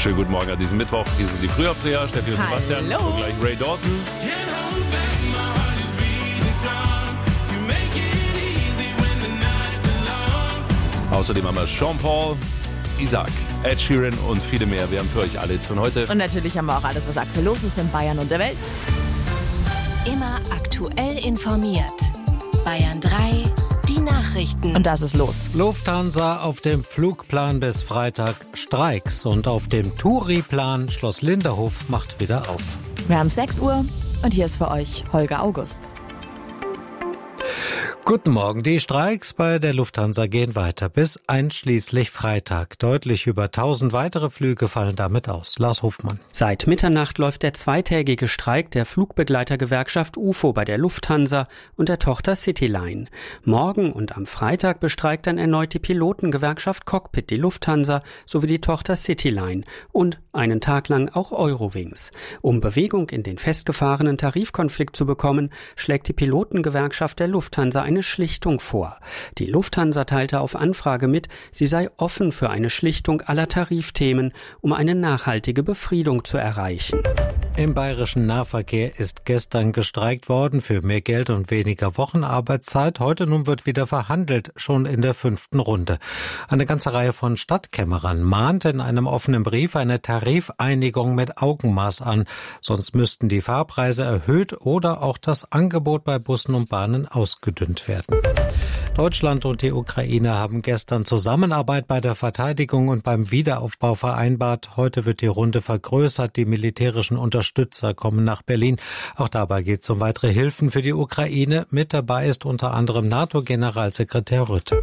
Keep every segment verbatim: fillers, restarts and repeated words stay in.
Schönen guten Morgen an diesem Mittwoch. Hier sind die Frühaufdreher, Steffi und Hallo. Sebastian. Und gleich Ray Dalton. Außerdem haben wir Sean Paul, Isaac, Ed Sheeran und viele mehr. Wir haben für euch alle Hits von heute. Und natürlich haben wir auch alles, was aktuell los ist in Bayern und der Welt. Immer aktuell informiert. Bayern drei, die Nachrichten. Und das ist los. Lufthansa auf dem Flugplan bis Freitag Streiks. Und auf dem Touri-Plan Schloss Linderhof macht wieder auf. Wir haben sechs Uhr und hier ist für euch Holger August. Guten Morgen. Die Streiks bei der Lufthansa gehen weiter bis einschließlich Freitag. Deutlich über tausend weitere Flüge fallen damit aus. Lars Hofmann. Seit Mitternacht läuft der zweitägige Streik der Flugbegleitergewerkschaft U F O bei der Lufthansa und der Tochter Cityline. Morgen und am Freitag bestreikt dann erneut die Pilotengewerkschaft Cockpit die Lufthansa sowie die Tochter Cityline und einen Tag lang auch Eurowings. Um Bewegung in den festgefahrenen Tarifkonflikt zu bekommen, schlägt die Pilotengewerkschaft der Lufthansa eine Schlichtung vor. Die Lufthansa teilte auf Anfrage mit, sie sei offen für eine Schlichtung aller Tarifthemen, um eine nachhaltige Befriedung zu erreichen. Im bayerischen Nahverkehr ist gestern gestreikt worden für mehr Geld und weniger Wochenarbeitszeit. Heute nun wird wieder verhandelt, schon in der fünften Runde. Eine ganze Reihe von Stadtkämmerern mahnt in einem offenen Brief eine Tarifeinigung mit Augenmaß an. Sonst müssten die Fahrpreise erhöht oder auch das Angebot bei Bussen und Bahnen ausgedünnt werden. Deutschland und die Ukraine haben gestern Zusammenarbeit bei der Verteidigung und beim Wiederaufbau vereinbart. Heute wird die Runde vergrößert. Die militärischen Unterstützer kommen nach Berlin. Auch dabei geht es um weitere Hilfen für die Ukraine. Mit dabei ist unter anderem NATO-Generalsekretär Rutte.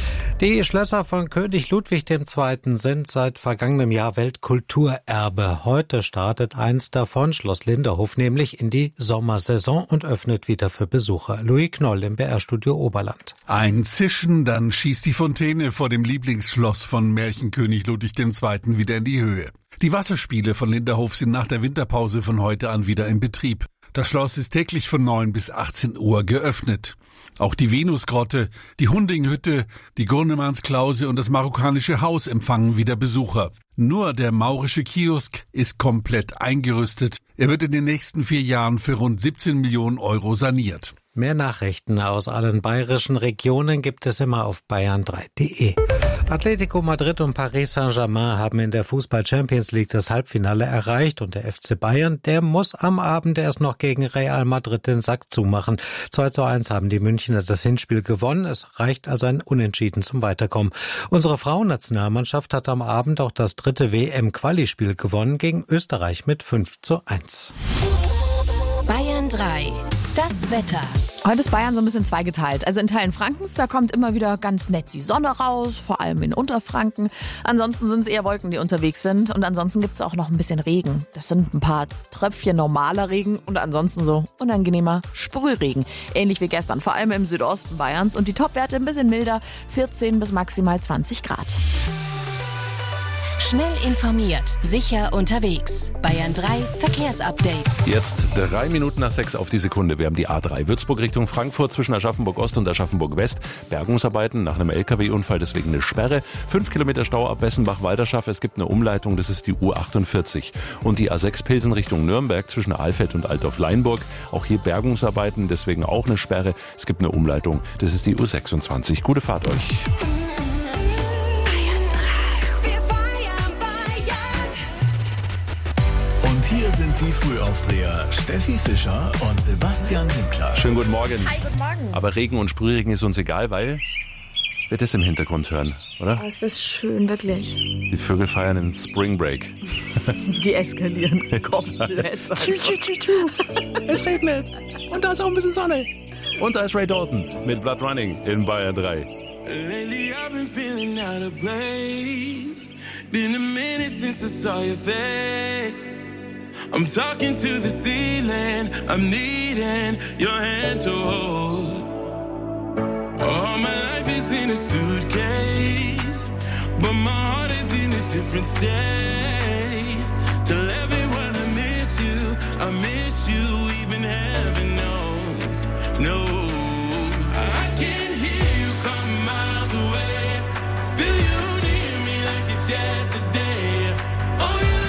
Die Schlösser von König Ludwig der Zweite sind seit vergangenem Jahr Weltkulturerbe. Heute startet eins davon, Schloss Linderhof, nämlich in die Sommersaison und öffnet wieder für Besucher. Louis Knoll im B R-Studio Oberland. Ein Zischen, dann schießt die Fontäne vor dem Lieblingsschloss von Märchenkönig Ludwig der Zweite wieder in die Höhe. Die Wasserspiele von Linderhof sind nach der Winterpause von heute an wieder in Betrieb. Das Schloss ist täglich von neun bis achtzehn Uhr geöffnet. Auch die Venusgrotte, die Hundinghütte, die Gurnemannsklause und das marokkanische Haus empfangen wieder Besucher. Nur der maurische Kiosk ist komplett eingerüstet. Er wird in den nächsten vier Jahren für rund siebzehn Millionen Euro saniert. Mehr Nachrichten aus allen bayerischen Regionen gibt es immer auf bayern drei punkt de. Atletico Madrid und Paris Saint-Germain haben in der Fußball-Champions League das Halbfinale erreicht und der F C Bayern, der muss am Abend erst noch gegen Real Madrid den Sack zumachen. zwei zu eins haben die Münchner das Hinspiel gewonnen. Es reicht also ein Unentschieden zum Weiterkommen. Unsere Frauennationalmannschaft hat am Abend auch das dritte W M-Quali-Spiel gewonnen gegen Österreich mit fünf zu eins. Bayern drei. Das Wetter. Heute ist Bayern so ein bisschen zweigeteilt. Also in Teilen Frankens, da kommt immer wieder ganz nett die Sonne raus, vor allem in Unterfranken. Ansonsten sind es eher Wolken, die unterwegs sind. Und ansonsten gibt es auch noch ein bisschen Regen. Das sind ein paar Tröpfchen normaler Regen und ansonsten so unangenehmer Sprühregen. Ähnlich wie gestern, vor allem im Südosten Bayerns. Und die Topwerte ein bisschen milder, vierzehn bis maximal zwanzig Grad. Schnell informiert, sicher unterwegs. Bayern drei Verkehrsupdate. Jetzt drei Minuten nach sechs auf die Sekunde. Wir haben die A drei Würzburg Richtung Frankfurt zwischen Aschaffenburg Ost und Aschaffenburg West. Bergungsarbeiten nach einem L K W-Unfall, deswegen eine Sperre. Fünf Kilometer Stau ab Bessenbach-Walderschaff. Es gibt eine Umleitung, das ist die U achtundvierzig. Und die A sechs Pilsen Richtung Nürnberg zwischen Alfeld und Altdorf-Leinburg. Auch hier Bergungsarbeiten, deswegen auch eine Sperre. Es gibt eine Umleitung, das ist die U sechsundzwanzig. Gute Fahrt euch. Hier sind die Frühaufdreher Steffi Fischer und Sebastian Winkler. Schönen guten Morgen. Hi, guten Morgen. Aber Regen und Sprühregen ist uns egal, weil wir das im Hintergrund hören, oder? Oh, ist das schön, wirklich. Die Vögel feiern den Spring Break. Die eskalieren komplett. Es regnet. Und da ist auch ein bisschen Sonne. Und da ist Ray Dalton mit Blood Running in Bayern drei. Lately I've been feeling out of place. Been a minute since I saw your face. I'm talking to the ceiling. I'm needing your hand to hold. All my life is in a suitcase, but my heart is in a different state. Tell everyone I miss you, I miss you, even heaven knows. No, I can hear you come miles away. Feel you near me like it's yesterday. Oh, you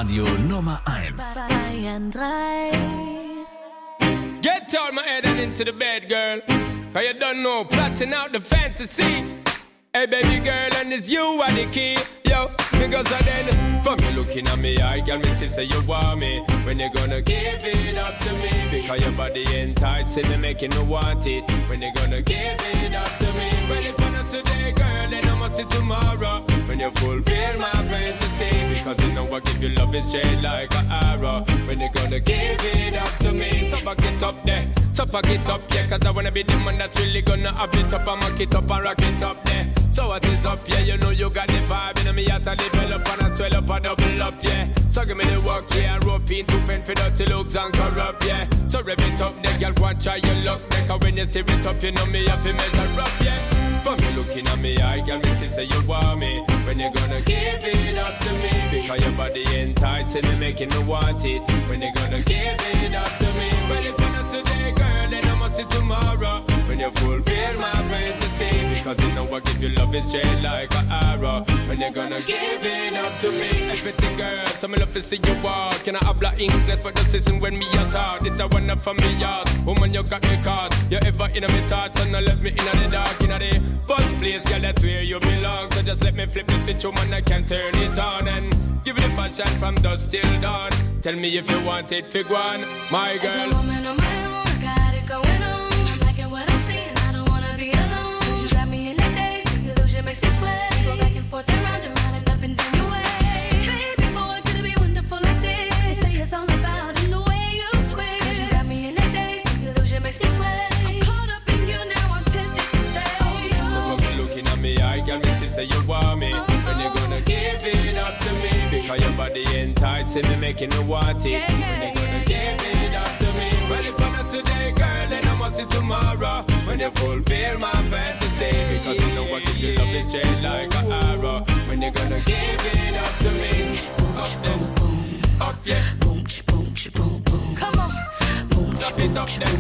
Hitradio Nummer eins. Bayern drei. Get out my head and into the bed, girl. Cause you don't know, plotting out the fantasy. Hey baby girl, and it's you are the key. Yo, because I then, from you looking at me, I got me to say you want me. When you gonna give it up to me? Because your body enticing me, making me want it. When you gonna give it up to me? Well, if not today, girl, then I must see tomorrow. When you fulfill my fantasy. Because you know I give you love and shade like an arrow. When you gonna give it up to me? So back it up there, so back it up, yeah. Cause I wanna be the man that's really gonna have it up and mock it up and rock it up there. So what is up, yeah, you know you got the vibe. In me heart I develop and I swell up and double up, yeah. So give me the work, yeah, rope in to fend for dirty looks and corrupt, yeah. So rev it up, there, girl, go and try your luck. Cause when you stir it up, you know me have to measure up, yeah. For me looking at me, I girl, me say you want me. When you gonna give it up to me? Because your body enticing me, making me want it. When you gonna give it up to me? Well, if not today, girl, then I must see tomorrow. When you fulfill my fantasy. Because you know I give you love and shade like an arrow. When you gonna give it up to me? Everything, girl, so me love to see you walk. Can I habla English for the season when me a talk? This a one up from me yard. Woman, you got me caught. You ever in a me thoughts and I left me in the dark, in the first place, girl, that's where you belong. So just let me flip the switch, woman, I can turn it on. And give it a passion from dusk till dawn. Tell me if you want it, fig one, my girl. As a woman on my own, I got it going on. I'm liking what I'm seeing, I don't wanna be alone. Cause you got me in the days, the illusion makes me sweat. You go back and forth and round and round and up and down your way. Baby boy, could it be wonderful like this? They say it's all about in the way you twist. Cause you got me in the days, the illusion makes me sweat. I'm caught up in you now, I'm tempted to stay. Looking at me, I got me to say you want me. When you gonna give it up to me? Because your body enticing me, making me want it. When you gonna give it up to me? Well, if not today, girl, then I must see tomorrow. When you fulfill my fantasy. Because you know I give you love and shade like an arrow. When you gonna give it up to me? Up there, up yeah. Boom, boom, boom, boom. Come on. Boom, Stop it up there,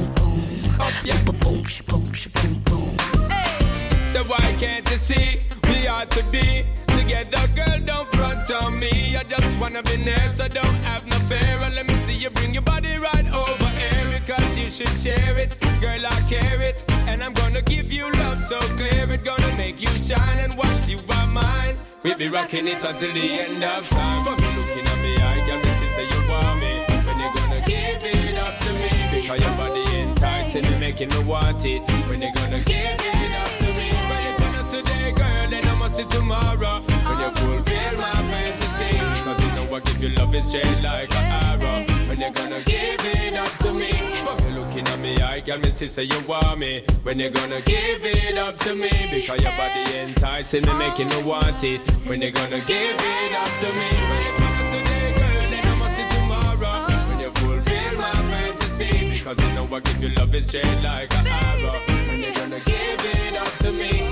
up yeah. boom, boom, boom, boom. So why can't you see we ought to be together, girl, don't front on me. I just wanna be near, so don't have no fear. And let me see you bring your body right over here. Because you should share it, girl, I care it. And I'm gonna give you love so clear. It's gonna make you shine, and once you are mine, we'll be rocking it until the end of time. For me looking at me, I got me to say you want me. When you gonna give it up to me? Because your body enticing me, making me want it. When you gonna give it up to me? Today, girl, then I must see tomorrow. When you fulfill my fantasy. Cause you know I give you love and shade like an arrow. When you gonna give it up to me? Fuck you looking at me, I got me to say you want me. When you gonna give it up to me? Because your body enticing me, making me want it. When you gonna give it up to me? When you come today, girl, then I must see tomorrow. When you fulfill my fantasy. Because you know I give you love and shade like an arrow. When you gonna give it up to me?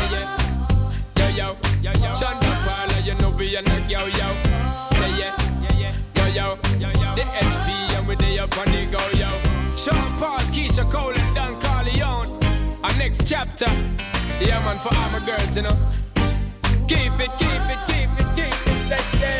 Yo, yo, yo, Shonda Paula, you know we are not yo, yo. Yeah, yeah, yeah, yeah, yo, yo, yo, yo. The H P and we they up on the go, yo. Sean Paul, Keisha Cole and Dan Carleone. Our next chapter, yeah man, for all my girls, you know. Keep it, keep it, keep it, keep it, let's say.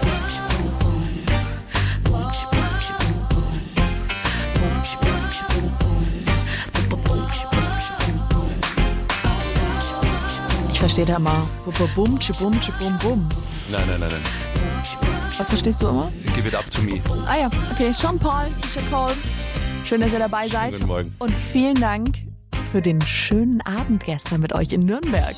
Ich verstehe da immer. Bum, bum, bum, bum. Nein, nein, nein, nein. Was verstehst du immer? Give it up to me. Ah ja, okay. Sean Paul, Keisha Cole. Schön, dass ihr dabei seid. Guten Morgen. Und vielen Dank für den schönen Abend gestern mit euch in Nürnberg.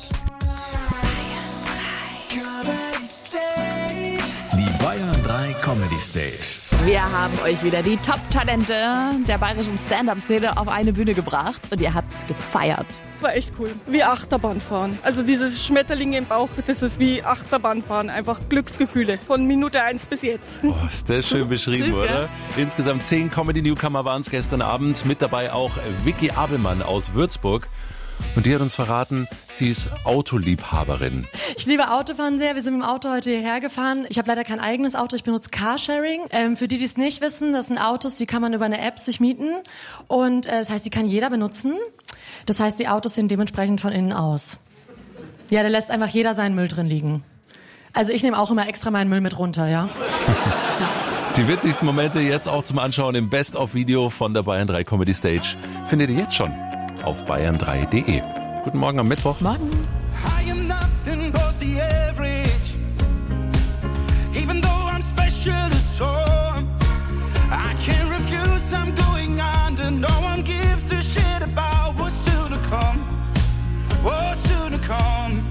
Die Bayern drei Comedy Stage. Wir haben euch wieder die Top-Talente der bayerischen Stand-Up-Szene auf eine Bühne gebracht und ihr habt's gefeiert. Das war echt cool. Wie Achterbahnfahren. Also dieses Schmetterlinge im Bauch, das ist wie Achterbahnfahren. Einfach Glücksgefühle. Von Minute eins bis jetzt. Oh, ist das schön beschrieben, Süß, oder? Insgesamt zehn Comedy-Newcomer waren es gestern Abend. Mit dabei auch Vicky Abelmann aus Würzburg. Und die hat uns verraten, sie ist Autoliebhaberin. Ich liebe Autofahren sehr. Wir sind mit dem Auto heute hierher gefahren. Ich habe leider kein eigenes Auto, ich benutze Carsharing. Ähm, für die, die es nicht wissen, das sind Autos, die kann man über eine App sich mieten. Und äh, das heißt, die kann jeder benutzen. Das heißt, die Autos sehen dementsprechend von innen aus. Ja, da lässt einfach jeder seinen Müll drin liegen. Also ich nehme auch immer extra meinen Müll mit runter, ja. Die witzigsten Momente jetzt auch zum Anschauen im Best-of-Video von der Bayern drei Comedy Stage findet ihr jetzt schon auf bayern drei punkt de. Guten Morgen am Mittwoch. Morgen. I am nothing but the average. Even though I'm special to some, I can't refuse, I'm going under. No one gives a shit about what's soon to come. What's soon to come.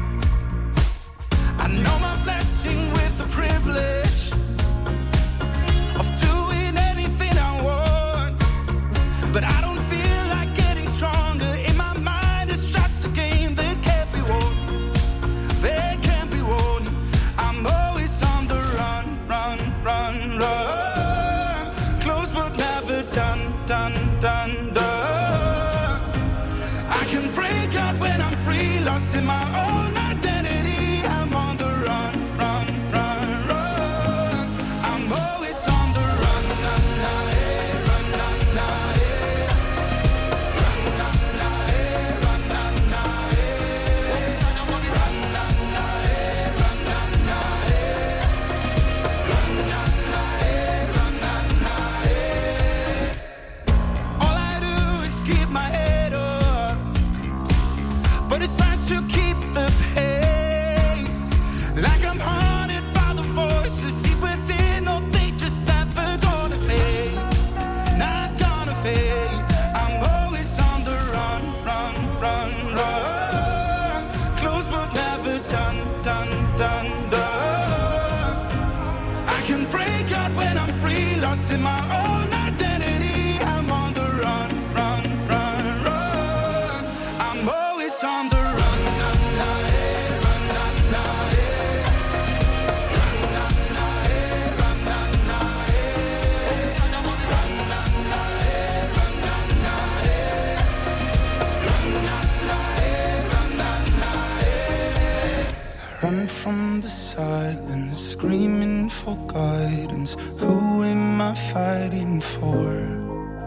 I know my blessing with the privilege of doing anything I want, but I don't feel like getting stronger. In my mind it's just a game that can't be won. That can't be won. I'm always on the run, run, run, run. Close but never done, done, done, done. I can break out when I'm free, lost in my own identity. I'm on the run, run, run, run. I'm always on the run, na, na, eh, run, na, na, eh. Run, na, na, eh, run, na, na, eh. Run, na, na, eh, run, na, na, eh. Run, na, na, eh, run, na, na, eh. All I do is keep my head up, but it's time to keep the pace. Like I'm haunted by the voices deep within. No, they just never gonna fade. Not gonna fade. I'm always on the run, run, run, run. Close but never done, done, done, done. I can break out when I'm free, lost in my own identity. I'm on the run, run, run, run. I'm always on the run, na, na, eh, run, na, na, eh. Run, na, na, eh, run, na, na, eh. Run, na, na, eh, run, na, na, eh. Run, na, na, eh, run, na, na, eh. Run from the silence, screaming for guidance. Who am I fighting for?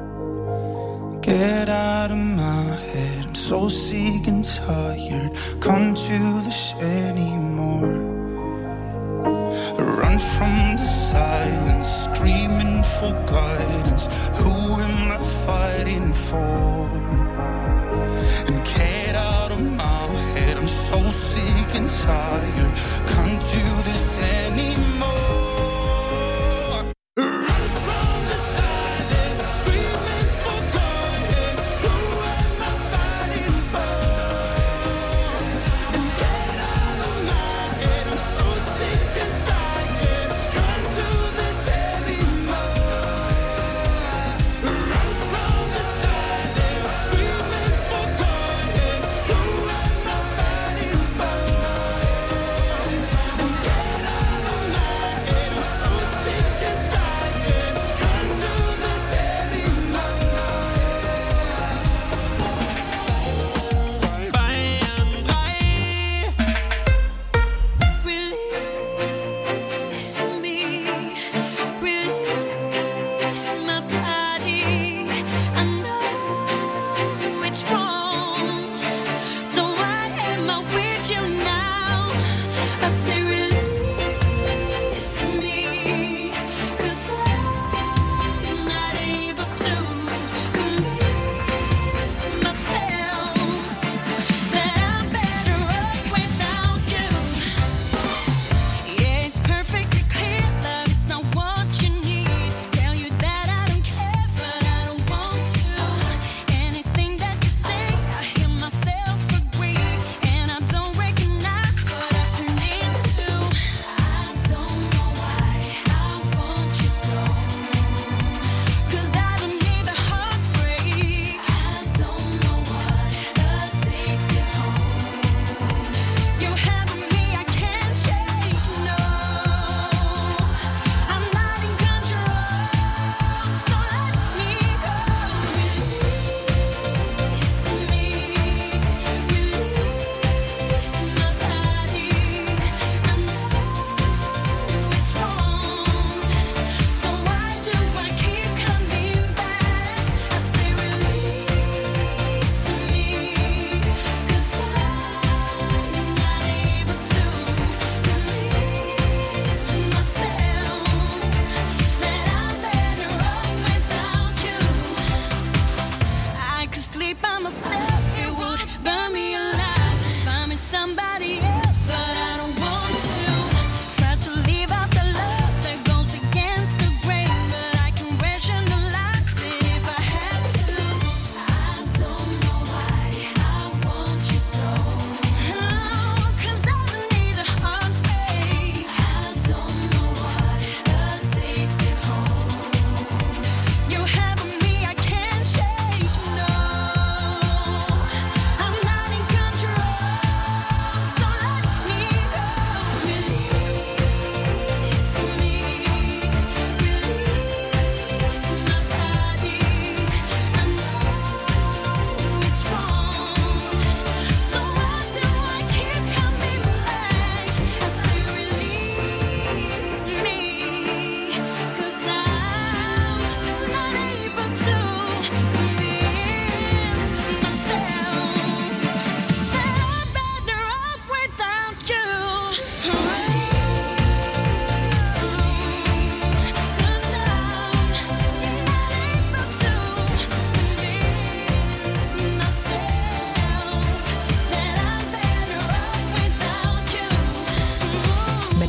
Get out of my head, I'm so sick and tired. Come to this anymore. Run from the silence, screaming for guidance. Who am I fighting for? And get out of my head, I'm so sick and tired. Can't do this anymore. Run from the silence, screaming for guidance. Who am I fighting for? And get out of my head, I'm so sick and tired. Can't do this anymore.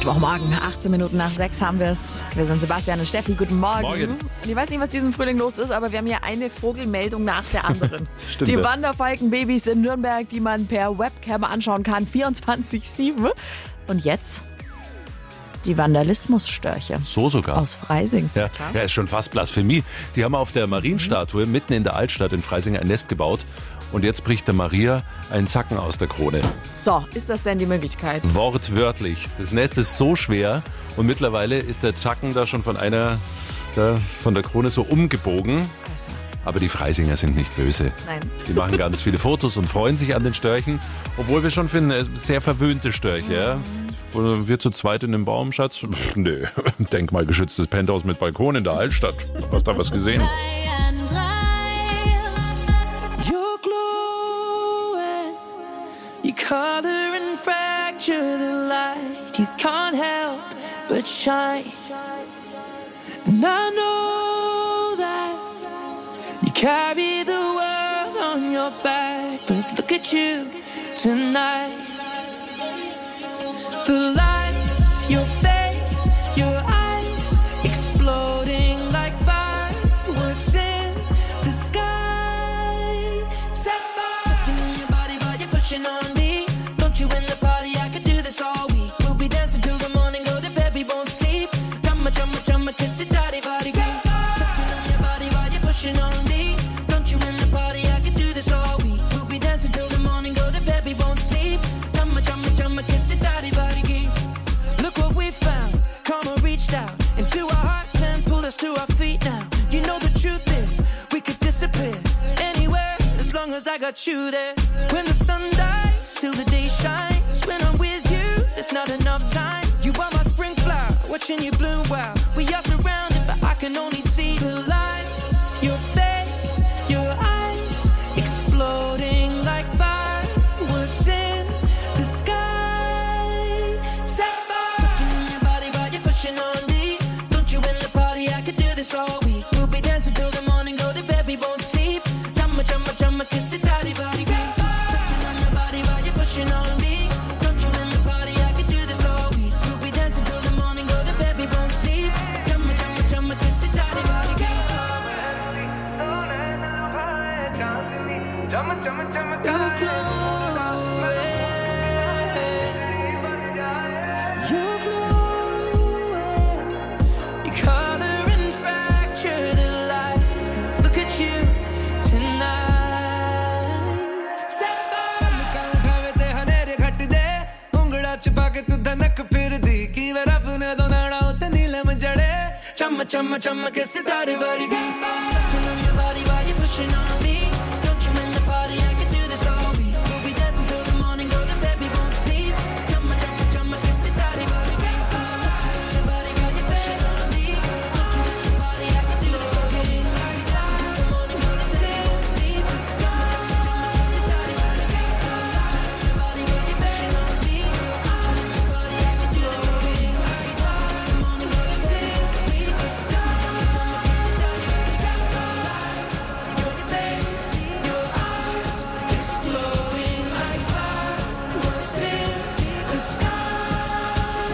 Mittwochmorgen, achtzehn Minuten nach sechs haben wir es. Wir sind Sebastian und Steffi, guten Morgen. Morgen. Und ich weiß nicht, was diesen Frühling los ist, aber wir haben hier eine Vogelmeldung nach der anderen. Stimmt die das? Wanderfalkenbabys in Nürnberg, die man per Webcam anschauen kann, vierundzwanzig sieben. Und jetzt die Vandalismusstörche. So sogar. Aus Freising. Ja, ja, ist schon fast Blasphemie. Die haben auf der Marienstatue mitten in der Altstadt in Freising ein Nest gebaut. Und jetzt bricht der Maria ein Zacken aus der Krone. So, ist das denn die Möglichkeit? Wortwörtlich. Das Nest ist so schwer und mittlerweile ist der Zacken da schon von einer, da, von der Krone so umgebogen. Aber die Freisinger sind nicht böse. Nein. Die machen ganz viele Fotos und freuen sich an den Störchen, obwohl wir schon finden, sehr verwöhnte Störche. Ja? Oder wir zu zweit in dem Baum, Schatz? Pff, nö, denkmalgeschütztes Penthouse mit Balkon in der Altstadt. Hast du da was gesehen? You're glowing, you color and fracture the light. You can't help but shine. And I know that you carry the world on your back. But look at you tonight. The lights, your face, your eyes, exploding like fireworks in the sky. Set fire to your body while you're pushing on me. Don't you in the party? I could do this all week. We'll be dancing till the morning, go to bed, we won't sleep. Chumma, chumma, chumma, kiss it, daddy, body. Touching on your body while you're pushing on me. Don't you in the party? I could do this all week. We'll be dancing till the morning, go to bed, we won't sleep. Chumma, chumma, chumma, kiss it, daddy, body. Look what we found. Karma reached out into our hearts and pulled us to our feet now. You know the truth is, we could disappear anywhere as long as I got you there. When the sun dies, till the day shines. When I'm with you, there's not enough time. You are my spring flower, watching you bloom wild. We are surrounded, but I can only see the lights. Your face, your eyes, exploding like fireworks in the sky. Set fire to your body while you're pushing on me. Don't you in the party? I could do this all week. We'll be dancing till the morning, go to bed, we won't sleep. Chumma, chumma, chumma, kiss it, daddy, body. Touching on your body while you're pushing on me. Don't you in the party? I could do this all week. We'll be dancing till the morning, go to bed, we won't sleep. Chumma, chumma, chumma, kiss it, daddy, body. You're glowing. You're glowing. You color and fracture the light. Look at you tonight. Set fire. Chumma, chumma, chumma, kiss it, daddy, body. Touching on your body while you're pushing on me. Don't you in the party? I can do this all week. We'll be dancing till the morning, go to bed, we won't sleep. Chumma, chumma, chumma, kiss it, daddy, body. Touching on your body while you're pushing on me. Don't you in the party? I can do this all week. We'll be dancing till the morning, go to bed, we won't sleep. Chumma, chumma, chumma, kiss it, daddy, body. Touching on your body while you're pushing on me. Don't you in the party? I can do this all week. We'll be dancing till the morning, go to bed, we won't sleep. Chumma, chumma, chumma, kiss it, daddy, body. Your face, your eyes, exploding like fireworks in the sky.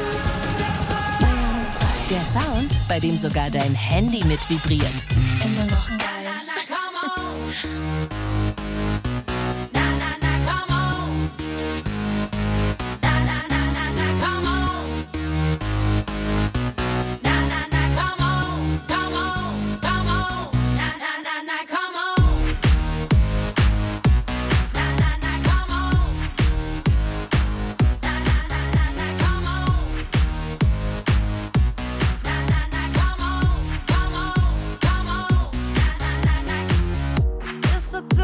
Der Sound, bei dem sogar dein Handy mit vibriert. Immer noch geil. It's so good.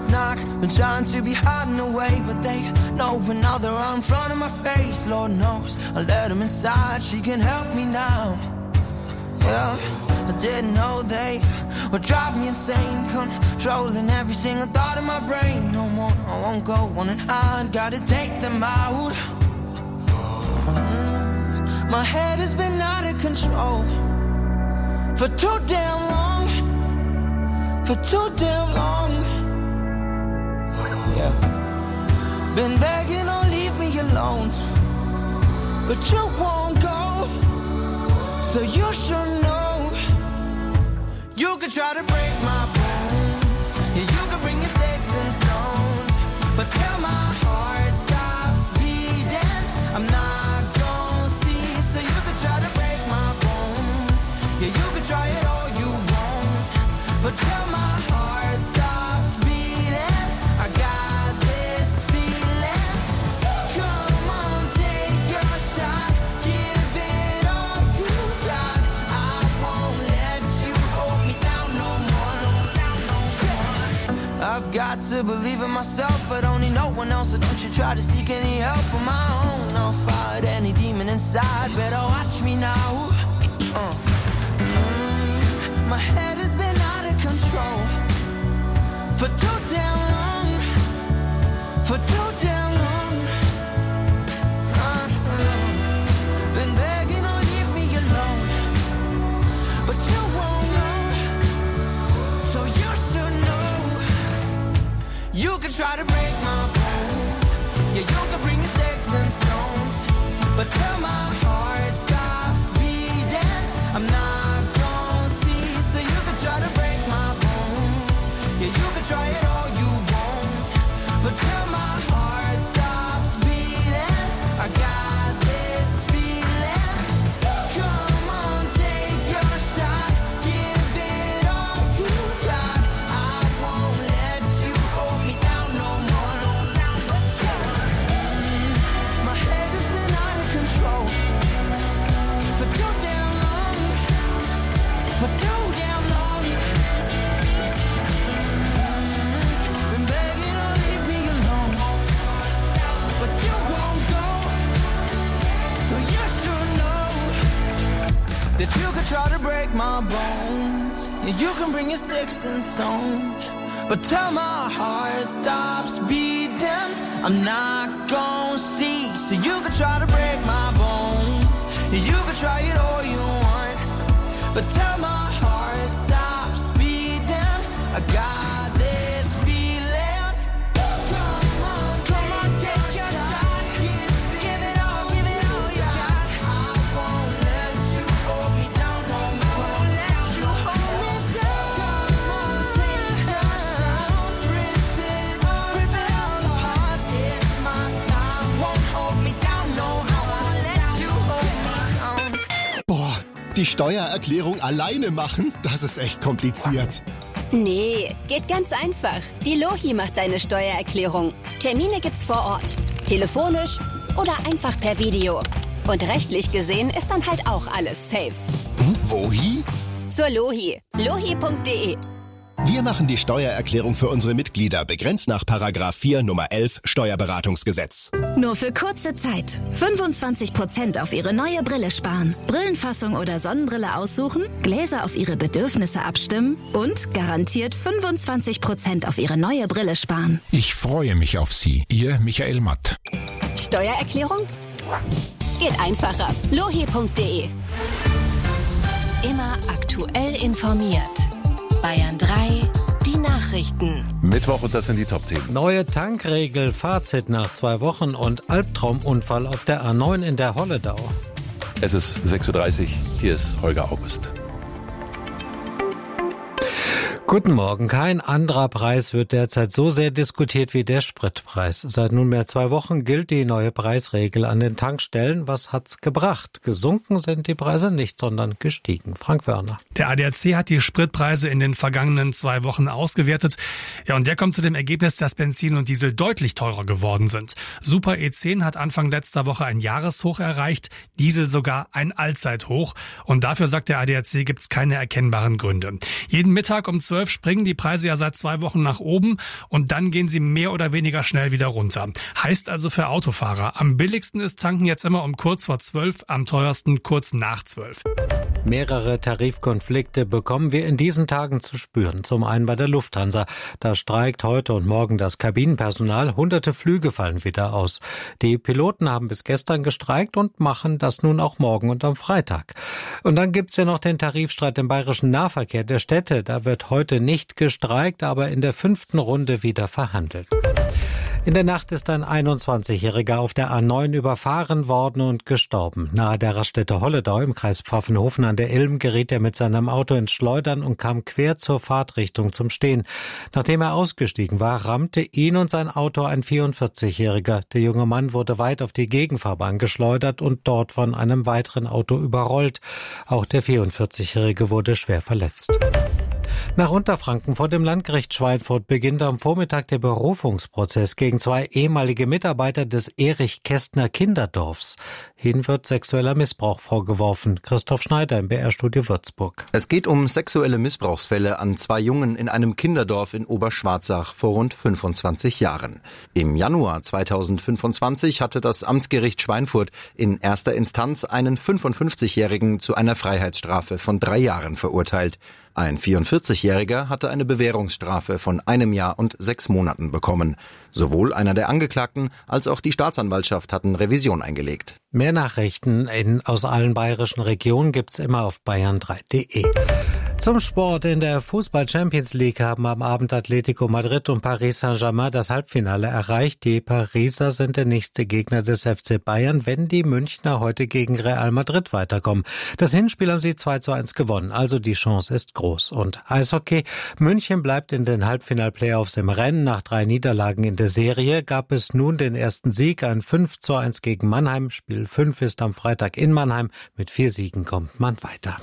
knock, been trying to be hiding away, but they know when now they're out in front of my face. Lord knows I let them inside, she can help me now. Yeah, I didn't know they would drive me insane, controlling every single thought in my brain. No more, I won't go on and hide, gotta take them out. Mm, my head has been out of control for too damn long, for too damn long. Yeah, been begging, oh leave me alone, but you won't go. So you should know, you could try to break my bones, yeah, you could bring your sticks and stones, but till my heart stops beating, I'm not gonna see. So you could try to break my bones, yeah, you could try it all you want, but till my heart stops beating, I got this feeling. Come on, take your shot, give it all you got. I won't let you hold me down no more. I've got to believe in myself, but only no one else. So don't you try to seek any help on my own. I'll fight any demon inside, better watch me now. Uh. Mm, my head has been out of control for too damn long, for too damn long. Uh-uh. Been begging, oh leave me alone, but you won't know. So you should know, you could try to break my bones, yeah, you could bring your sticks and stones, but till my heart stops beating, I'm not gonna see. So you could try to break my bones, yeah, you could try it all you want, but till my heart stops beating, I got this feeling. Come on, take your shot, give it all you got. I won't let you hold me down no more. My head has been out of control for too damn long, for too damn long. Been begging, oh leave me alone, but you won't go. So you should know that you could try to break my bones, yeah, you can bring your sticks and stones, but till my heart stops beating, I'm not gonna see. So you could try to break my bones, yeah, you could try it all you want, but till my heart stops beating, I got this feeling. Come on, come on, take your shot, give it all, give it all you got. I won't let you hold me down no more. Won't let you hold me down. Come on, take your shot, rip it all, rip it all apart. It's my time. Won't hold me down no more. Won't let you hold me down. Boah, die Steuererklärung alleine machen, das ist echt kompliziert. Nee, geht ganz einfach. Die Lohi macht deine Steuererklärung. Termine gibt's vor Ort, telefonisch oder einfach per Video. Und rechtlich gesehen ist dann halt auch alles safe. Hm, wohi? Zur Lohi. lohi punkt de. Wir machen die Steuererklärung für unsere Mitglieder, begrenzt nach Paragraph vier Nummer elf Steuerberatungsgesetz. Nur für kurze Zeit. fünfundzwanzig Prozent auf Ihre neue Brille sparen. Brillenfassung oder Sonnenbrille aussuchen, Gläser auf Ihre Bedürfnisse abstimmen und garantiert fünfundzwanzig Prozent auf Ihre neue Brille sparen. Ich freue mich auf Sie. Ihr Michael Matt. Steuererklärung? Geht einfacher. lohi punkt de. Immer aktuell informiert. Bayern drei, die Nachrichten. Mittwoch und das sind die Top-Themen. Neue Tankregel, Fazit nach zwei Wochen und Albtraumunfall auf der A neun in der Holledau. Es ist sechs Uhr dreißig, hier ist Holger August. Guten Morgen. Kein anderer Preis wird derzeit so sehr diskutiert wie der Spritpreis. Seit nunmehr zwei Wochen gilt die neue Preisregel an den Tankstellen. Was hat's gebracht? Gesunken sind die Preise nicht, sondern gestiegen. Frank Wörner. Der A D A C hat die Spritpreise in den vergangenen zwei Wochen ausgewertet. Ja, und der kommt zu dem Ergebnis, dass Benzin und Diesel deutlich teurer geworden sind. Super E zehn hat Anfang letzter Woche ein Jahreshoch erreicht, Diesel sogar ein Allzeithoch. Und dafür, sagt der A D A C, gibt's keine erkennbaren Gründe. Jeden Mittag um zwölf zwölf springen die Preise ja seit zwei Wochen nach oben und dann gehen sie mehr oder weniger schnell wieder runter. Heißt also für Autofahrer, am billigsten ist tanken jetzt immer um kurz vor zwölf, am teuersten kurz nach zwölf. Mehrere Tarifkonflikte bekommen wir in diesen Tagen zu spüren. Zum einen bei der Lufthansa. Da streikt heute und morgen das Kabinenpersonal. Hunderte Flüge fallen wieder aus. Die Piloten haben bis gestern gestreikt und machen das nun auch morgen und am Freitag. Und dann gibt's ja noch den Tarifstreit im bayerischen Nahverkehr der Städte. Da wird heute nicht gestreikt, aber in der fünften Runde wieder verhandelt. In der Nacht ist ein einundzwanzigjähriger auf der A neun überfahren worden und gestorben. Nahe der Raststätte Holledau im Kreis Pfaffenhofen an der Ilm geriet er mit seinem Auto ins Schleudern und kam quer zur Fahrtrichtung zum Stehen. Nachdem er ausgestiegen war, rammte ihn und sein Auto ein vierundvierzigjähriger. Der junge Mann wurde weit auf die Gegenfahrbahn geschleudert und dort von einem weiteren Auto überrollt. Auch der vierundvierzigjährige wurde schwer verletzt. Nach Unterfranken vor dem Landgericht Schweinfurt beginnt am Vormittag der Berufungsprozess gegen zwei ehemalige Mitarbeiter des Erich Kästner Kinderdorfs. Ihnen wird sexueller Missbrauch vorgeworfen. Christoph Schneider im B R-Studio Würzburg. Es geht um sexuelle Missbrauchsfälle an zwei Jungen in einem Kinderdorf in Oberschwarzach vor rund fünfundzwanzig Jahren. Im Januar zweitausendfünfundzwanzig hatte das Amtsgericht Schweinfurt in erster Instanz einen fünfundfünfzigjährigen zu einer Freiheitsstrafe von drei Jahren verurteilt. Ein vierundvierzigjähriger hatte eine Bewährungsstrafe von einem Jahr und sechs Monaten bekommen. Sowohl einer der Angeklagten als auch die Staatsanwaltschaft hatten Revision eingelegt. Mehr Nachrichten in, aus allen bayerischen Regionen gibt's immer auf bayern drei punkt de. Zum Sport. In der Fußball-Champions League haben am Abend Atletico Madrid und Paris Saint-Germain das Halbfinale erreicht. Die Pariser sind der nächste Gegner des F C Bayern, wenn die Münchner heute gegen Real Madrid weiterkommen. Das Hinspiel haben sie zwei zu eins gewonnen, also die Chance ist groß. Und Eishockey. München bleibt in den Halbfinal-Playoffs im Rennen. Nach drei Niederlagen in der Serie gab es nun den ersten Sieg, ein fünf zu eins gegen Mannheim. Spiel fünf ist am Freitag in Mannheim. Mit vier Siegen kommt man weiter.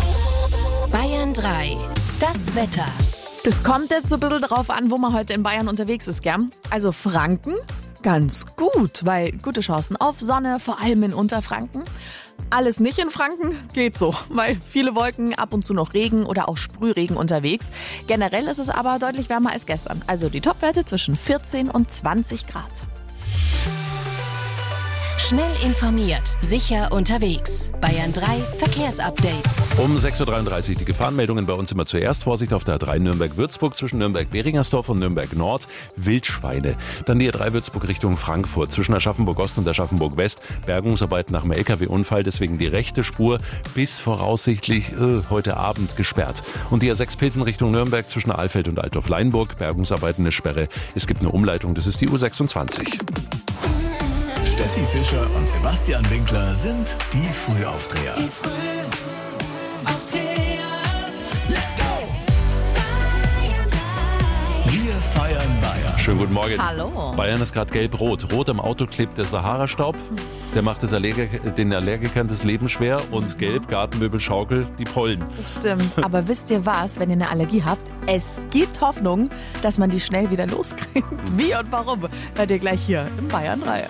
Bayern drei. Das Wetter. Das kommt jetzt so ein bisschen drauf an, wo man heute in Bayern unterwegs ist, gell? Also Franken, ganz gut, weil gute Chancen auf Sonne, vor allem in Unterfranken. Alles nicht in Franken geht so, weil viele Wolken, ab und zu noch Regen oder auch Sprühregen unterwegs. Generell ist es aber deutlich wärmer als gestern. Also die Topwerte zwischen vierzehn und zwanzig Grad. Schnell informiert, sicher unterwegs. Bayern drei Verkehrsupdate. Um sechs Uhr dreiunddreißig die Gefahrenmeldungen bei uns immer zuerst. Vorsicht auf der A drei Nürnberg-Würzburg zwischen Nürnberg-Beringersdorf und Nürnberg-Nord. Wildschweine. Dann die A drei Würzburg Richtung Frankfurt zwischen Aschaffenburg-Ost und Aschaffenburg-West. Bergungsarbeit nach einem L K W-Unfall, deswegen die rechte Spur bis voraussichtlich äh, heute Abend gesperrt. Und die A sechs Pilsen Richtung Nürnberg zwischen Alfeld und Altdorf-Leinburg. Bergungsarbeiten eine Sperre. Es gibt eine Umleitung, das ist die U sechsundzwanzig. Steffi Fischer und Sebastian Winkler sind die Frühaufdreher. Die Frühaufdreher. Let's go! Wir feiern Bayern. Schönen guten Morgen. Hallo. Bayern ist gerade gelb-rot. Rot am Auto klebt der Sahara-Staub. Der macht das Allergik- den Allergikern das Leben schwer. Und gelb, Gartenmöbel, Schaukel, die Pollen. Das stimmt. Aber wisst ihr was, wenn ihr eine Allergie habt? Es gibt Hoffnung, dass man die schnell wieder loskriegt. Wie und warum? Hört ihr gleich hier im Bayern drei.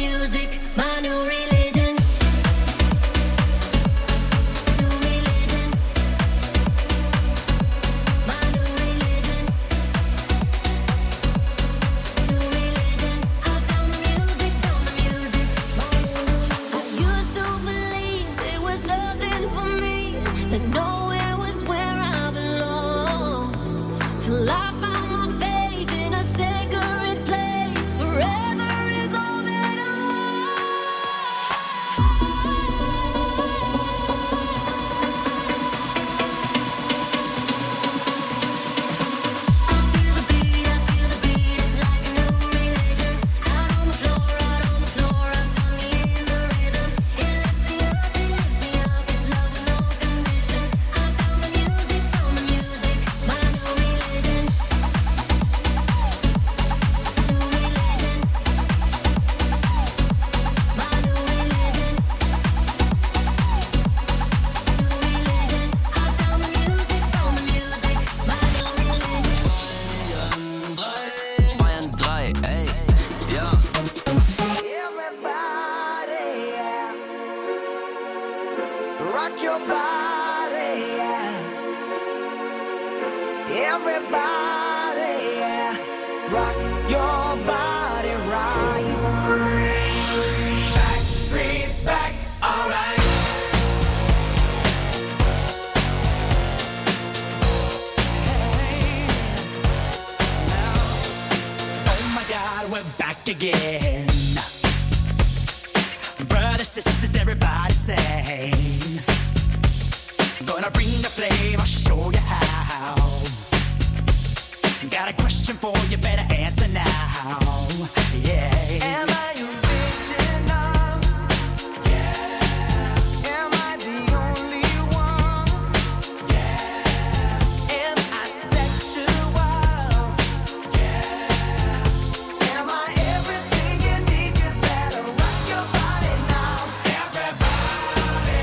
music, my new religion. New religion. My new religion. New religion. I found the music, found the music. I used to believe there was nothing for me, that nowhere was where I belonged, till I found my faith in a sacred place. Forever is all that I Bayern drei, ey, ja. Rock your body, yeah. Everybody, yeah. Rock your body right. Backstreet's back, alright. Oh my God, we're back again. Brothers, sisters, everybody sing. Gonna bring the flame, I'll show you how. Got a question for you, better answer now. Yeah. Am I original? Yeah. Am I the only one? Yeah. Am I sexual? Yeah. Am I everything you need? You better rock your body now. Everybody,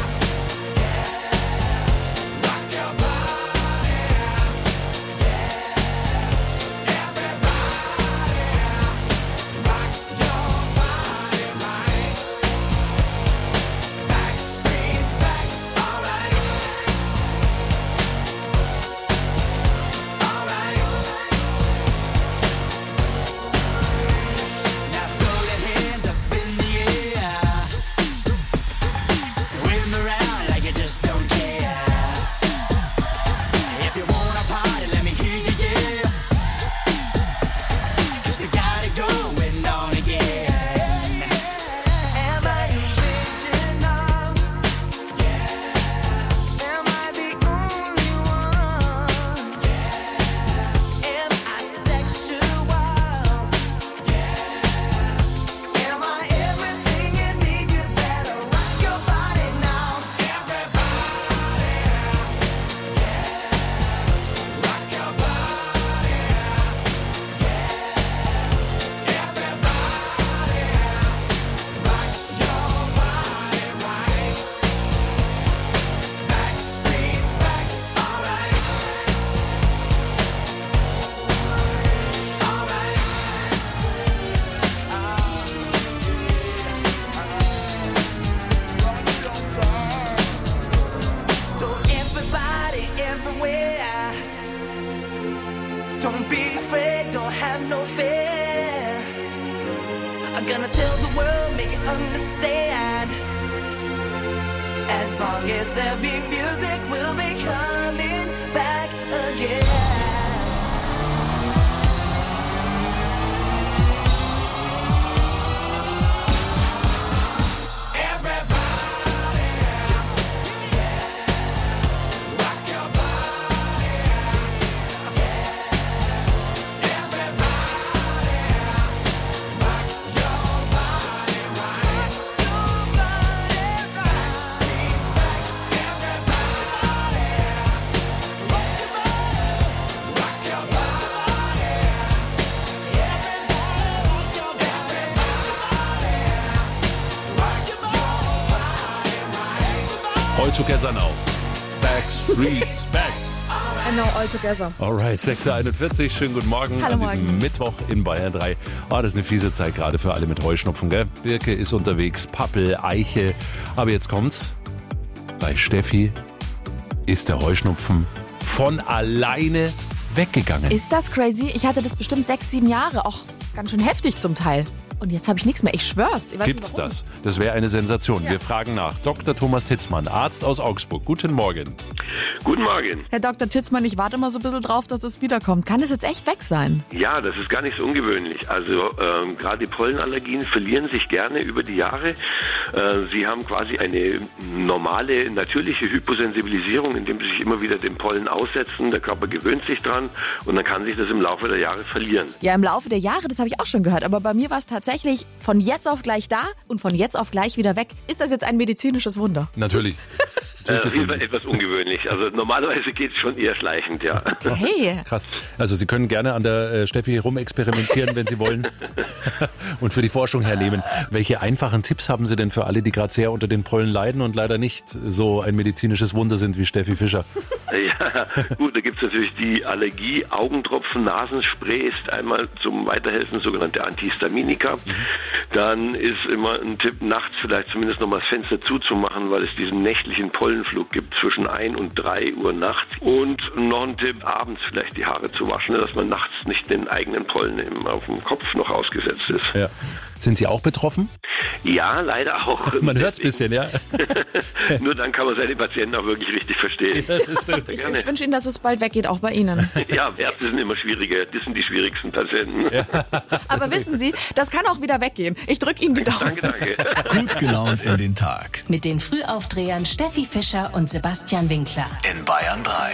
yeah. Rock your body, yeah. Everybody, rock your body right. Backstreet's back, alright. Alright. Now throw your hands up in the air. Wave 'em around like you just don't care. If you wanna party, let me hear you, yeah. 'Cause we got it going on again. Am I original? Yeah. Am I the only one? Yeah. Am I sexual? Yeah. Am I everything you need? You better rock your body now. Everybody, yeah. Rock your body, yeah. Everybody, rock your body right. Backstreet's back, alright. So everybody, everywhere, don't be afraid, don't have no fear. I'm gonna tell the world, make it understand. As long as there be music, we'll be coming back again. All Together Now. Backstreet's back. I know, all together. Alright, sechs Uhr einundvierzig, schönen guten Morgen Hallo, an diesem morgen. Mittwoch in Bayern drei. Ah, das ist eine fiese Zeit gerade für alle mit Heuschnupfen, gell? Birke ist unterwegs, Pappel, Eiche. Aber jetzt kommt's. Bei Steffi ist der Heuschnupfen von alleine weggegangen. Ist das crazy? Ich hatte das bestimmt sechs, sieben Jahre. Auch ganz schön heftig zum Teil. Und jetzt habe ich nichts mehr. Ich schwör's. Ich weiß Gibt's nicht, warum. das? Das wäre eine Sensation. Ja. Wir fragen nach. Doktor Thomas Titzmann, Arzt aus Augsburg. Guten Morgen. Guten Morgen. Herr Doktor Titzmann, ich warte immer so ein bisschen drauf, dass es wiederkommt. Kann es jetzt echt weg sein? Ja, das ist gar nicht so ungewöhnlich. Also ähm, gerade die Pollenallergien verlieren sich gerne über die Jahre. Äh, sie haben quasi eine normale, natürliche Hyposensibilisierung, indem sie sich immer wieder dem Pollen aussetzen. Der Körper gewöhnt sich dran und dann kann sich das im Laufe der Jahre verlieren. Ja, im Laufe der Jahre, das habe ich auch schon gehört. Aber bei mir war es tatsächlich von jetzt auf gleich da und von jetzt auf gleich wieder weg. Ist das jetzt ein medizinisches Wunder? Natürlich. Äh, auf jeden Fall etwas ungewöhnlich. Also normalerweise geht es schon eher schleichend, ja. Hey. Krass. Also Sie können gerne an der äh, Steffi rumexperimentieren, wenn Sie wollen. Und für die Forschung hernehmen. Welche einfachen Tipps haben Sie denn für alle, die gerade sehr unter den Pollen leiden und leider nicht so ein medizinisches Wunder sind wie Steffi Fischer? Ja, gut, da gibt es natürlich die Allergie, Augentropfen, Nasenspray ist einmal zum Weiterhelfen, sogenannte Antihistaminika. Mhm. Dann ist immer ein Tipp, nachts vielleicht zumindest noch mal das Fenster zuzumachen, weil es diesen nächtlichen Pollenflug gibt zwischen ein und drei Uhr nachts. Und noch ein Tipp, abends vielleicht die Haare zu waschen, dass man nachts nicht den eigenen Pollen im, auf dem Kopf noch ausgesetzt ist. Ja. Sind Sie auch betroffen? Ja, leider auch. Man hört es ein bisschen, ja. Nur dann kann man seine Patienten auch wirklich richtig verstehen. Ja, das stimmt. Ich, ich wünsche Ihnen, dass es bald weggeht, auch bei Ihnen. Ja, Ärzte sind immer schwieriger. Das sind die schwierigsten Patienten. Ja. Aber wissen Sie, das kann auch wieder weggehen. Ich drücke Ihnen die Daumen. Danke, danke. Gut gelaunt in den Tag. Mit den Frühaufdrehern Steffi Fischer und Sebastian Winkler. In Bayern drei.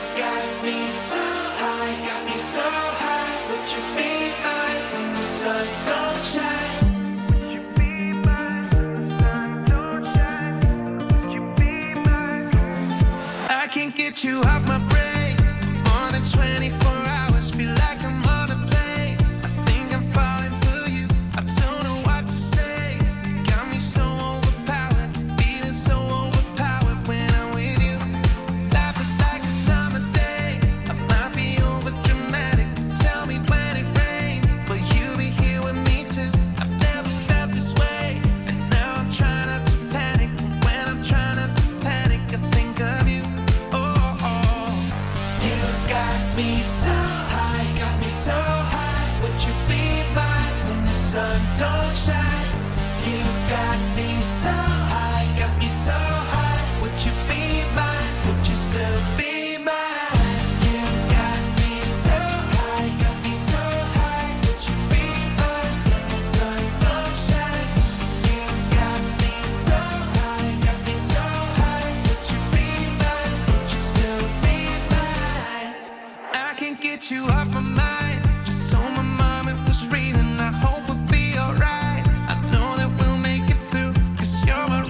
I can't get you off my brain for more than twenty-four hours. Feel like I'm on a plane. I think I'm falling for you. I don't know what to say. Got me so overpowered, feeling so overpowered when I'm with you. Life is like a summer day. I might be over dramatic. Tell me when it rains, but you be here with me too. I've never felt this way, and now I'm trying not to panic. When I'm trying not to panic, I think of you. Me so high, got me so high. Would you be mine when the sun don't shine? You got me so high, got me so high. Would you be mine? Would you still be mine? You got me so high, got me so high. Would you be mine when the sun don't shine? You got me so high, got me so high. Would you be mine? Would you still be mine? I can't get you off my mind. Just so my mom it was reading. I hope we'll be alright. I know that we'll make it through. Cause you're my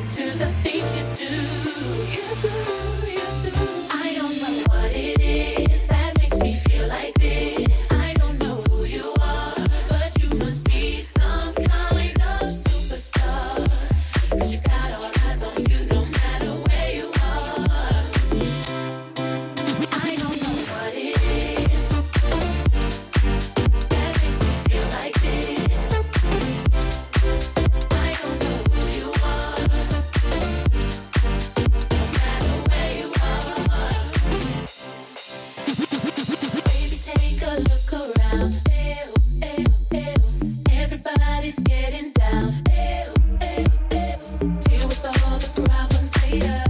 to the things you do. You do, you do. I don't know what it is that makes me feel like this. I don't know who you are, but you must be some kind of superstar. 'Cause you got all eyes on you no matter where you are. I don't know what it is that makes me feel like this. I don't know who you are, no matter where you are. Baby, take a look around. Ew, ew, ew. Everybody's getting down. Ew, ew, ew. Deal with all the problems later.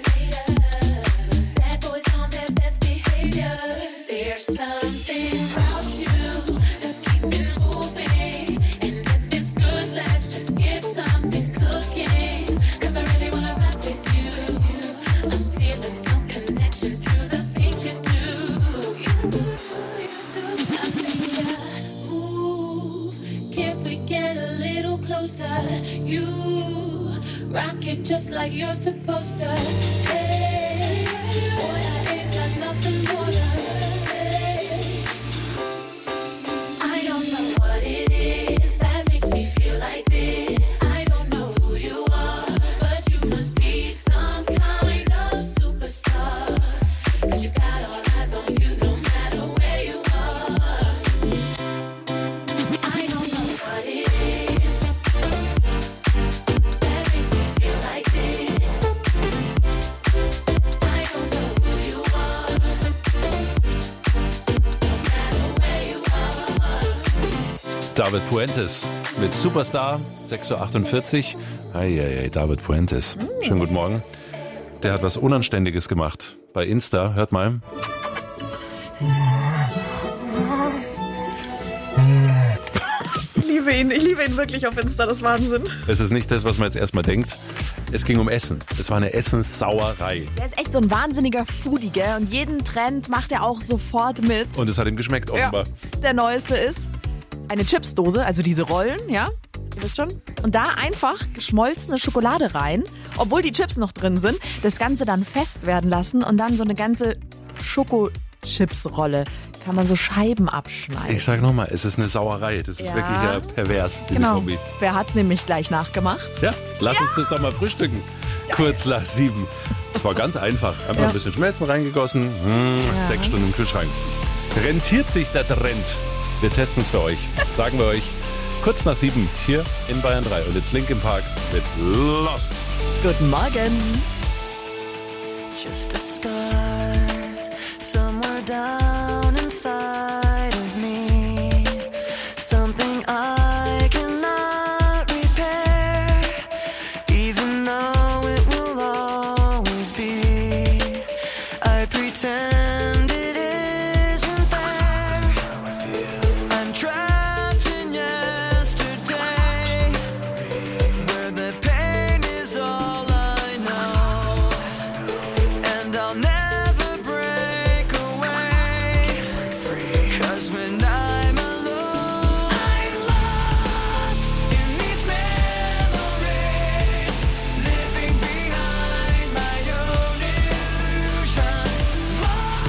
Bad boys on their best behavior. There's something about you that's keeping moving. And if it's good, let's just get something cooking. 'Cause I really wanna rock with you. I'm feeling some connection to the things you do. You do, you do. I make ya move. Can't we get a little closer? You rock it just like you're supposed to. Hey, boy, I ain't got nothing more to say. I don't know what it is that makes me feel like this. I don't know who you are, but you must be some kind of superstar. 'Cause you got all eyes on you no matter where you are. I don't know what it is that makes me feel like this. I don't know who you are, no matter where you are. David Puentes mit Superstar, sechs Uhr achtundvierzig. Eieiei, David Puentes. Schönen guten Morgen. Der hat was Unanständiges gemacht. Bei Insta, hört mal. Ich liebe ihn, ich liebe ihn wirklich auf Insta, das ist Wahnsinn. Es ist nicht das, was man jetzt erstmal denkt. Es ging um Essen. Es war eine Essenssauerei. Der ist echt so ein wahnsinniger Foodie, gell? Und jeden Trend macht er auch sofort mit. Und es hat ihm geschmeckt, offenbar. Ja. Der neueste ist eine Chipsdose, also diese Rollen, ja? Ihr wisst schon. Und da einfach geschmolzene Schokolade rein, obwohl die Chips noch drin sind. Das Ganze dann fest werden lassen und dann so eine ganze Schokochipsrolle. Kann man so Scheiben abschneiden. Ich sag nochmal, es ist eine Sauerei. Das ist Ja. wirklich ja pervers, diese Genau. Kombi. Wer hat's nämlich gleich nachgemacht? Ja, lass uns das doch mal frühstücken. Kurz nach sieben. Es war ganz einfach. Einfach Ja. ein bisschen Schmelzen reingegossen. Mmh, Ja. Sechs Stunden im Kühlschrank. Rentiert sich der Trend. Wir testen es für euch. Sagen wir euch. Kurz nach sieben hier in Bayern drei. Und jetzt Linkin Park mit Lost. Guten Morgen. Just a scar somewhere down inside of me. Something I cannot repair, even though it will always be. I pretend it isn't there. I'm trapped in yesterday, where the pain is all I know. And I'll never break away, 'cause when I'm alone, I'm lost in these memories, living behind my own illusion. Lost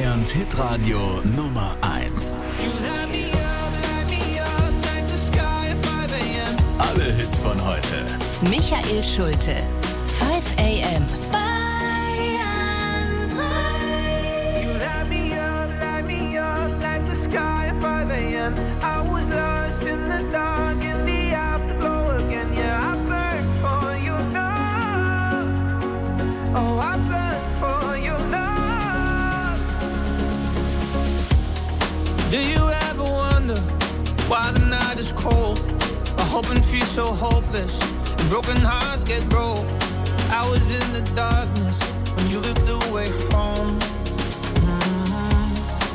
Bayerns Hitradio Nummer eins. Alle Hits von heute. Michael Schulte, five a m. Bayern drei. You light me up, light me up like the sky at five a m. I was lost in the dark in the afterglow again. Yeah, I burned for your love. Oh, I burned for your love. Do you ever wonder why the night is cold? I hope and feel so hopeless, and broken hearts get broke. I was in the darkness when you lived the way home. Mm-hmm.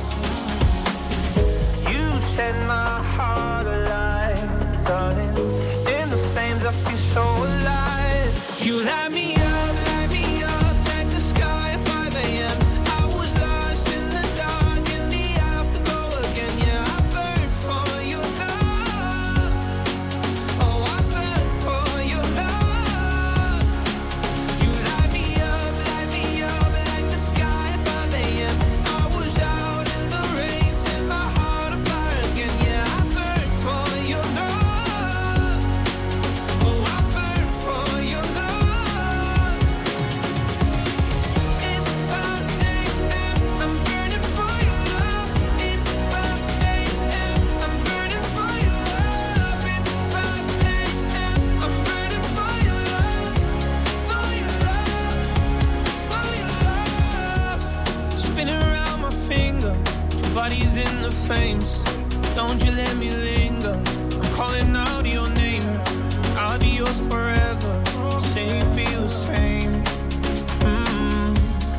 You set my heart alive, darling. In the flames I feel so alive. You light me up, light me up like the sky at five a m. I was lost in the dark in the afterglow again. Yeah, I burned for your love. Oh, I burned for your love. You light me up, light me up like the sky at five a m. I was out in the rain, set my heart on fire again. Yeah, I burned for your love. Oh, I burned for your love. It's five a m, I'm burning for your love. It's five a m, I'm burning for your love. It's five a m, I'm burning for your love. For your love, for your love. Spinning around my finger, two bodies in the flames. Don't you let me linger. I'm calling out your name. I'll be yours forever. Say you feel the same. Mm.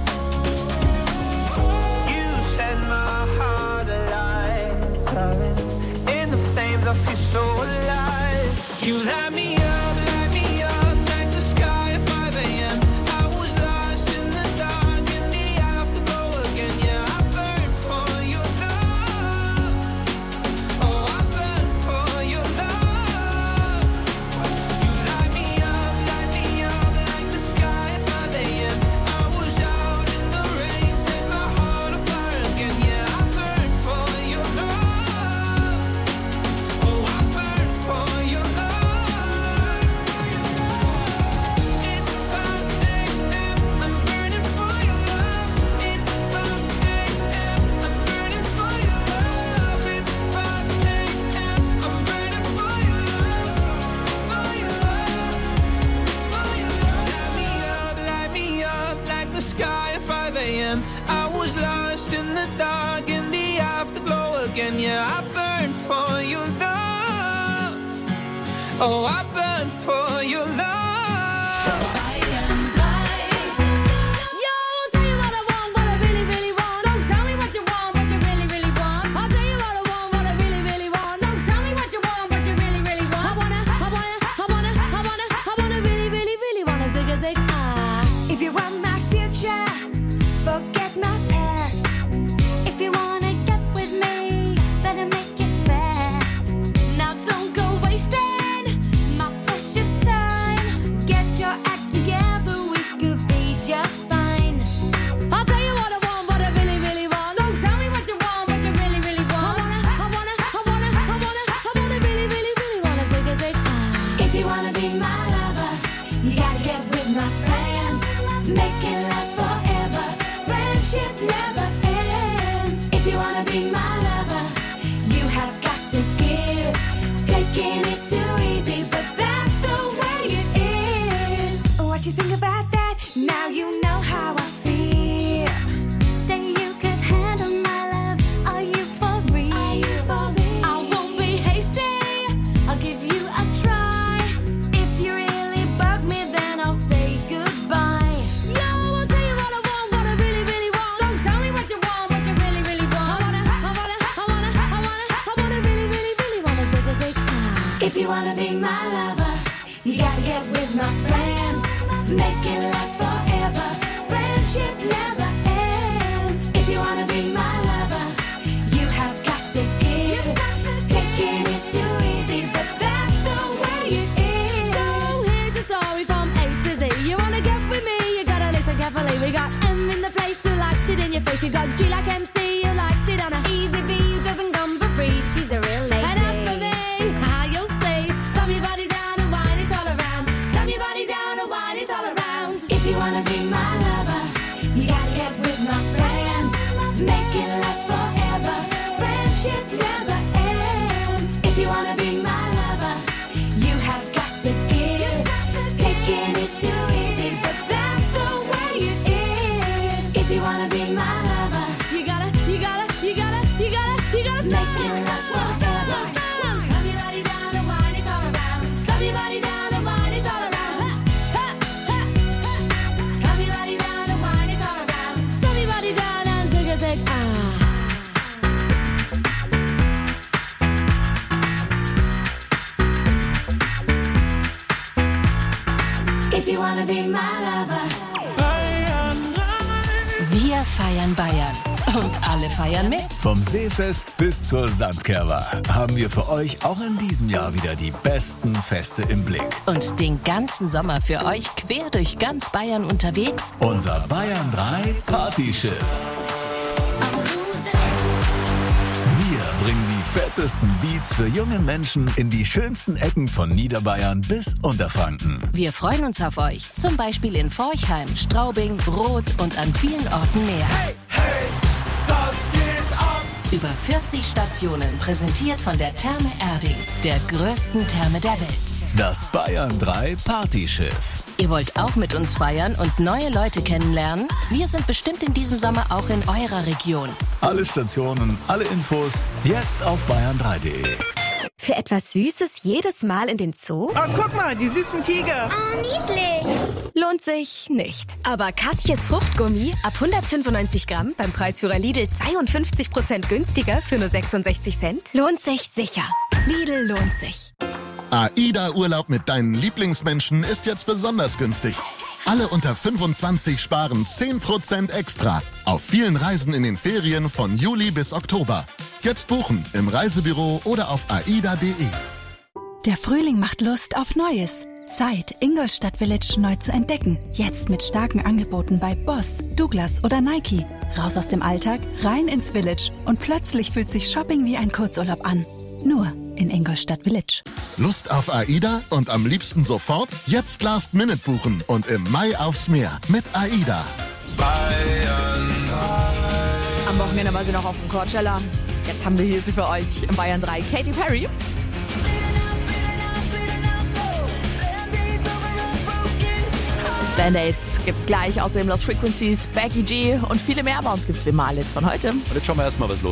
You set my heart alive, darling. In the flames I feel so alive. You light me up, light me up like the sky at five a m. I was lost in the dark in the afterglow again. Yeah, I burned for your love. Oh, I burned for your love. You light me up, light me up like the sky at five a m. I was out in the rain, set my heart on fire again. Yeah, I burned for your love. Oh, I burned for your love. It's five a m, I'm burning for your love. It's five a m, I'm burning for your love. It's five a m, I'm burning for your love. For your love, for your love. Light me up, light me up like the sky at five a m. I was lost in the dark in the afterglow again. Yeah, I burned for your love. Oh, I burned for your love. Yo, I'll tell you what I want, what I really, really want. Don't tell me what you want, what you really, really want. I'll tell you what I want, what I really, really want. Don't tell me what you want, what you really, really want. I wanna, I wanna, I wanna, I wanna, I wanna really, really, really wanna zig a zig ah. If you want my future, forget my past. If you wanna get with me, better make it fast. Now don't go wasting my precious time. Get your act together, we could be just fine. I'll tell you what I want, what I really, really want. Don't tell me what you want, what you really, really want. I wanna, I wanna, I wanna, I wanna, I wanna really, really, really wanna zig a zig ah. If you wanna be my lover, you gotta get with my friends. Make it last forever. Friendship never ends. If you wanna be my lover, you have got to give. Taking is too easy, but that's the way it is. What you think about that? Now you know how I feel. Say you could handle my love. Are you for real? Are you for real? I won't be hasty. I'll give you a try. If you really bug me, then I'll say goodbye. Yo, I'll tell you what I want, what I really, really want. Don't tell me what you want, what you really, really want. I wanna, I wanna, I wanna, I wanna, I wanna really, really, really wanna zig a zig ah. If you wanna be my lover, you gotta get with my friends. Make it last forever. Friendship never ends. If you wanna be my lover, you have got to give. Taking is too easy, but that's the way it is. So here's the story from A to Z. You wanna get with me, you gotta listen carefully. We got M in the place who likes it in your face. You got G like M C. Wir feiern Bayern. Und alle feiern mit. Vom Seefest bis zur Sandkerwa haben wir für euch auch in diesem Jahr wieder die besten Feste im Blick. Und den ganzen Sommer für euch quer durch ganz Bayern unterwegs. Unser Bayern drei Partyschiff. Wir bringen die fettesten Beats für junge Menschen in die schönsten Ecken von Niederbayern bis Unterfranken. Wir freuen uns auf euch. Zum Beispiel in Forchheim, Straubing, Roth und an vielen Orten mehr. Hey, hey, das geht ab! Über vierzig Stationen, präsentiert von der Therme Erding, der größten Therme der Welt. Das Bayern drei Partyschiff. Ihr wollt auch mit uns feiern und neue Leute kennenlernen? Wir sind bestimmt in diesem Sommer auch in eurer Region. Alle Stationen, alle Infos jetzt auf bayern drei punkt de. Für etwas Süßes jedes Mal in den Zoo? Oh, guck mal, die süßen Tiger. Oh, niedlich. Lohnt sich nicht. Aber Katjes Fruchtgummi ab hundertfünfundneunzig Gramm beim Preisführer Lidl zweiundfünfzig Prozent günstiger für nur sechsundsechzig Cent lohnt sich sicher. Lidl lohnt sich. AIDA-Urlaub mit deinen Lieblingsmenschen ist jetzt besonders günstig. Alle unter fünfundzwanzig sparen zehn Prozent extra. Auf vielen Reisen in den Ferien von Juli bis Oktober. Jetzt buchen im Reisebüro oder auf aida punkt de. Der Frühling macht Lust auf Neues. Zeit, Ingolstadt Village neu zu entdecken. Jetzt mit starken Angeboten bei Boss, Douglas oder Nike. Raus aus dem Alltag, rein ins Village. Und plötzlich fühlt sich Shopping wie ein Kurzurlaub an. Nur in Ingolstadt Village. Lust auf AIDA und am liebsten sofort? Jetzt Last Minute buchen und im Mai aufs Meer mit AIDA. Bayern drei. Am Wochenende war sie noch auf dem Coachella. Jetzt haben wir hier sie für euch im Bayern drei. Katy Perry. Band-Aids gibt's gleich, außerdem Lost Frequencies, Becky G und viele mehr. Bei uns gibt's wie Malitz von heute. Und jetzt schauen wir erstmal, was los ist.